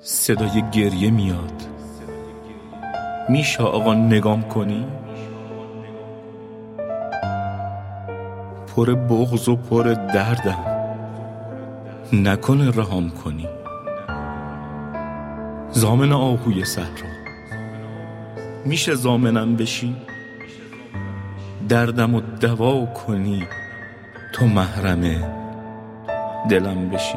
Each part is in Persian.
صدای گریه میاد. میشه آقا نگام کنی؟ پر بغض و پر دردم، نکنه رهام کنی. ضامن آهوی صحرا، میشه ضامنم بشی؟ دردم و دوا کنی، تو محرم دلم بشی.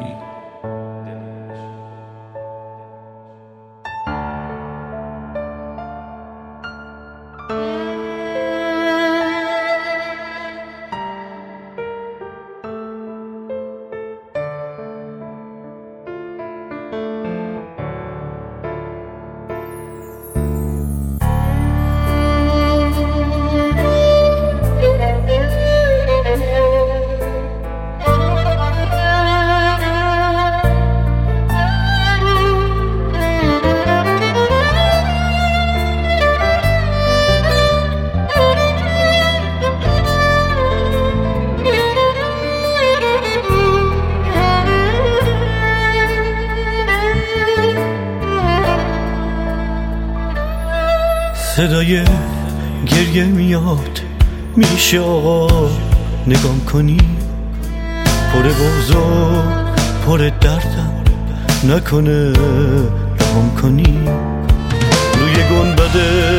صدای گریه میاد، میشه آقا نگام کنی؟ پر بغض و پر دردم، نکنه رهام کنی. روی گنبد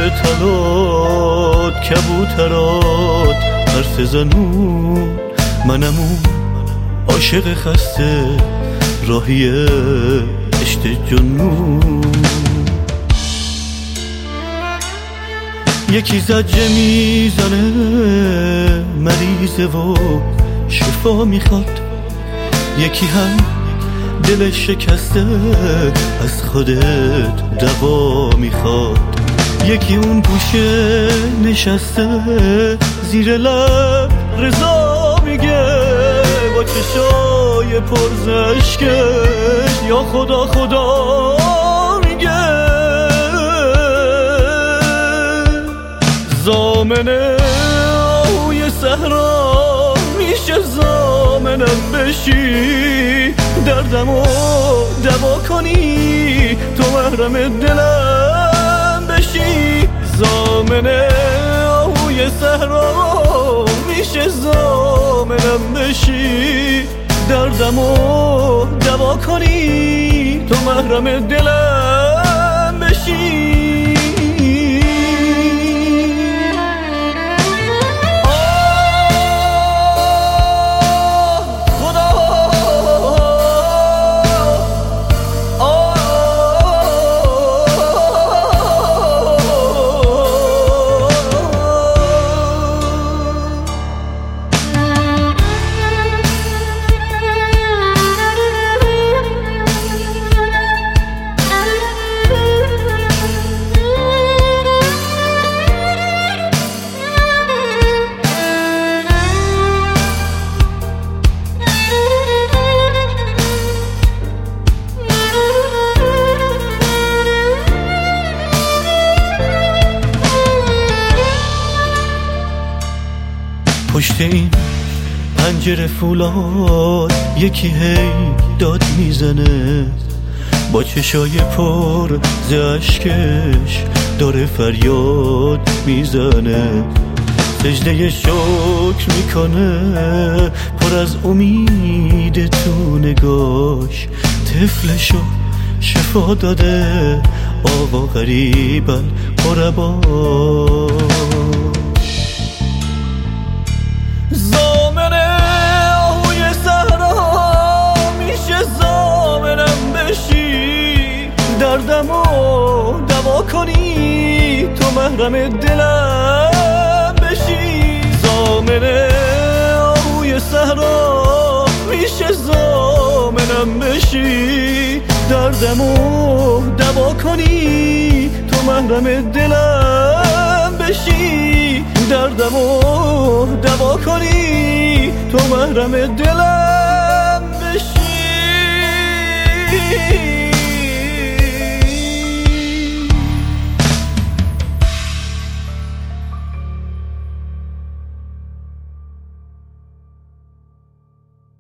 طلات کبوترات حرف زنون، منم اون عاشق خسته راهی عشق جنون. یکی زجه میزنه مریضه و شفا میخواد، یکی هم دل شکسته از خودت دوا میخواد. یکی اون گوشه نشسته زیر لب رضا میگه با چشای پرزشکش یا خدا خدا میگه. ضامن آهوی صحرا، میشه ضامنم بشی؟ دردمو دوا کنی، تو محرم دلم بشی. ضامن آهوی صحرا، میشه ضامنم بشی؟ دردمو دوا کنی، تو محرم دلم بشی. پشت این پنجره فولاد یکی هی داد میزنه، با چشای پر ز اشکش داره فریاد میزنه. سجده شکر میکنه پر از امید تو نگاش، طفلشو شفا داده آقا غریبا قربا. ضامن آهوی صحرا، میشه ضامنم بشی؟ دردمو دوا کنی، تو محرم دلم بشی. ضامن آهوی صحرا، میشه ضامنم بشی؟ دردمو دوا کنی، تو محرم دلم بشی. دردمو دوا کنی، تو محرم دلم بشی.